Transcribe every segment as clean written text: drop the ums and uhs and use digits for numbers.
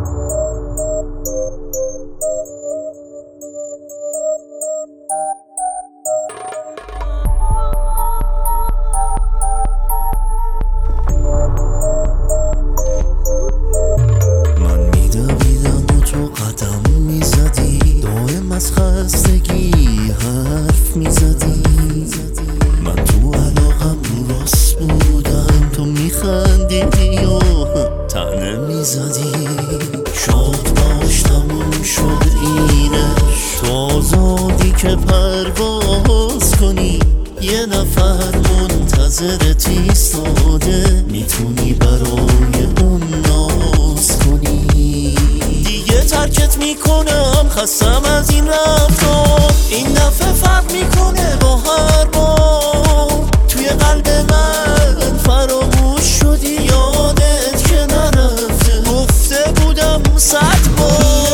من میدویدم و تو قدم میزدی، دائم از خستگی حرف میزدی. من تو علاقم راست بودم، تو میخندیدی و طعنه میزدی. شاد باش تموم شد اینش، تو آزادی که پرواز کنی. یه نفر منتظرت ایستاده، میتونی برای اون ناز کنی. دیگه ترکت میکنم، خستم از این رفتار. این دفعه فرق میکنه با هر بار. توی قلب من فراموش شدی، یادت که نرفته. گفته بودم 100 بار.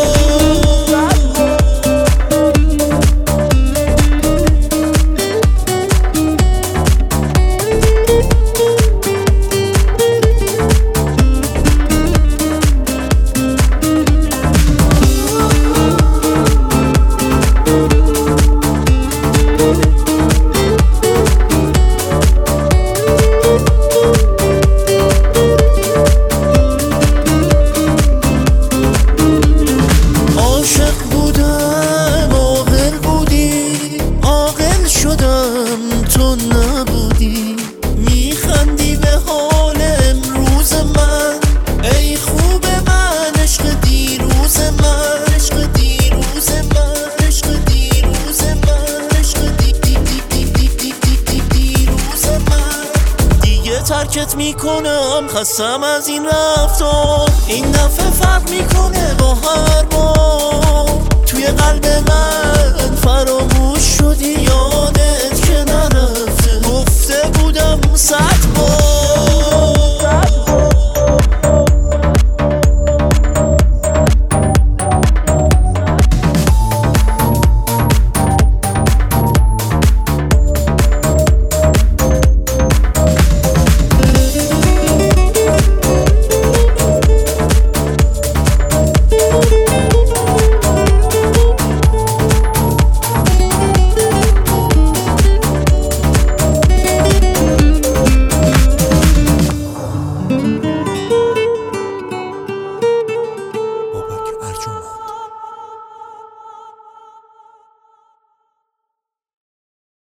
تو نبودی، میخندی به حال امروز من. ای خوب من، عشق دیروز من، عشق دیروز من، عشق دیروز من، عشق دیروز من. دیگه ترکت میکنم، خستم از این رفتار. این دفعه فرق میکنه با هر بار. توی قلب من فراموش شدی، یادت که نرفته. گفته بودم 100 بار.